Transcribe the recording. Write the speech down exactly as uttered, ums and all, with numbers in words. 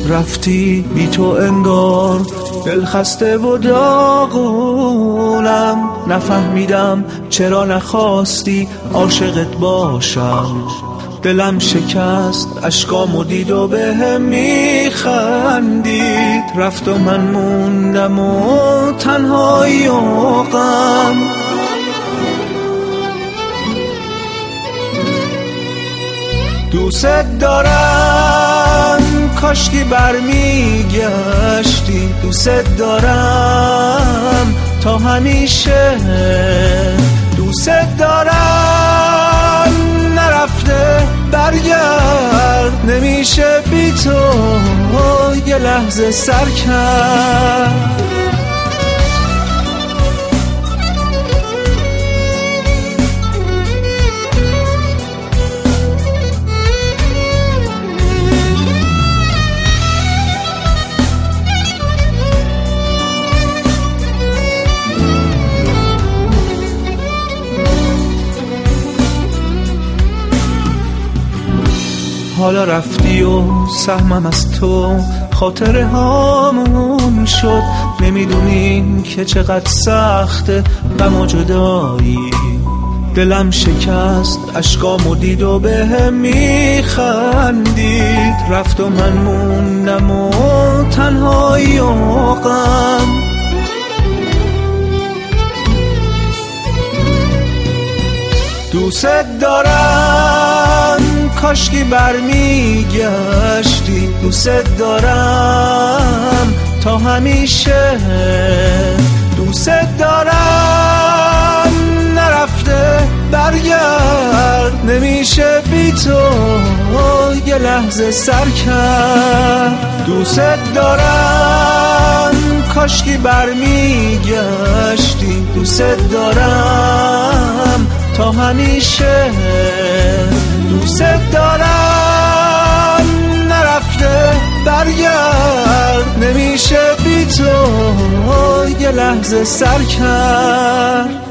رفتی بی تو انگار دل خسته و داغونم، نفهمیدم چرا نخواستی عاشقت باشم. دلم شکست اشکامو دید و بهم میخندید، رفت و من موندم و تنهایی و غم. دوست دارم کاشکی برمیگشتی، دوست دارم تا همیشه، دوست دارم نرفته برگرد، نمیشه بی تو یه لحظه سر کرد. حالا رفتی و سهمم از تو خاطره هامون شد، نمیدونیم که چقدر سخته غم و جدایی. دلم شکست اشکامو دید و بهم میخندید، رفت و من موندم و تنهایی و غم. دوست دارم کاشکی برمیگشتی، دوست دارم تا همیشه، دوست دارم نرفته برگرد، نمیشه بی تو یه لحظه سر کرد. دوست دارم کاشکی برمیگشتی، دوست دارم تا همیشه، دوست دارم نرفته برگرد، نمیشه بی تو یه لحظه سر کرد.